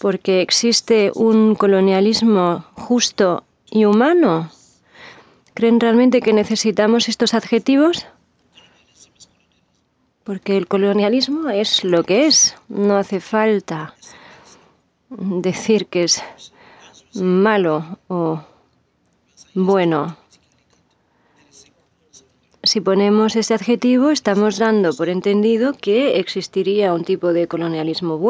porque existe un colonialismo justo y humano. ¿Creen realmente que necesitamos estos adjetivos? Porque el colonialismo es lo que es. No hace falta decir que es malo o bueno. Si ponemos ese adjetivo, estamos dando por entendido que existiría un tipo de colonialismo bueno.